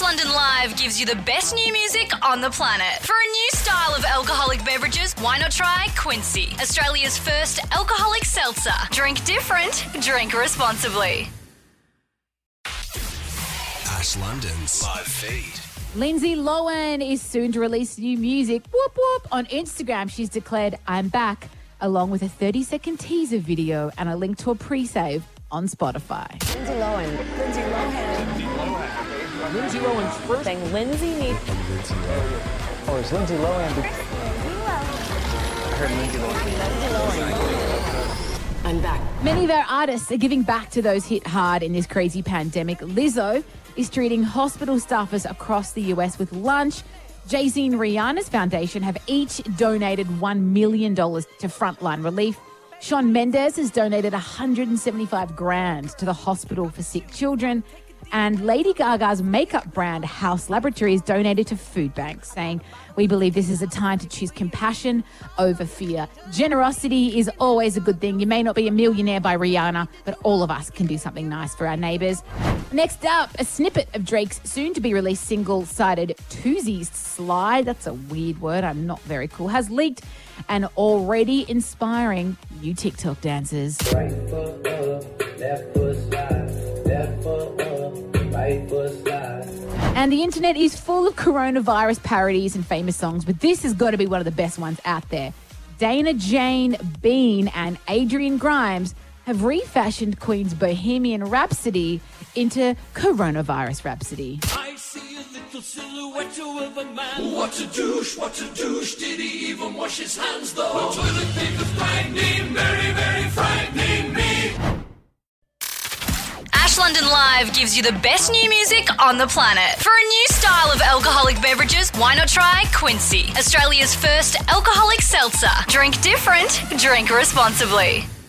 Ash London Live gives you the best new music on the planet. For a new style of alcoholic beverages, why not try Quincy, Australia's first alcoholic seltzer. Drink different, drink responsibly. Ash London's live feed. Lindsay Lohan is soon to release new music. Whoop whoop. On Instagram, she's declared, "I'm back," along with a 30-second teaser video and a link to a pre-save on Spotify. Lindsay Lohan. Lindsay Lohan. Lindsay Lohan's first. Saying Lindsay needs. Oh, it's Lindsay Lohan. I heard Lindsay Lohan. I'm back. Many of our artists are giving back to those hit hard in this crazy pandemic. Lizzo is treating hospital staffers across the US with lunch. Jay-Z and Rihanna's foundation have each donated $1 million to frontline relief. Shawn Mendes has donated $175,000 to the hospital for sick children. And Lady Gaga's makeup brand House Laboratory has donated to food banks, saying, "We believe this is a time to choose compassion over fear." Generosity is always a good thing. You may not be a millionaire by Rihanna, but all of us can do something nice for our neighbours. Next up, a snippet of Drake's soon-to-be-released single-sided Twosies slide, that's a weird word, I'm not very cool, has leaked and already inspiring new TikTok dancers. Right foot up, left foot slide, left foot up, right foot slide. And the internet is full of coronavirus parodies and famous songs, but this has got to be one of the best ones out there. Dana Jane Bean and Adrian Grimes have refashioned Queen's Bohemian Rhapsody into Coronavirus Rhapsody. I see a little silhouette of a man. What a douche, did he even wash his hands though? The toilet paper's frightening, very, very frightening me. Ash London Live gives you the best new music on the planet. For a new style of alcoholic beverages, why not try Quincy, Australia's first alcoholic seltzer. Drink different, drink responsibly.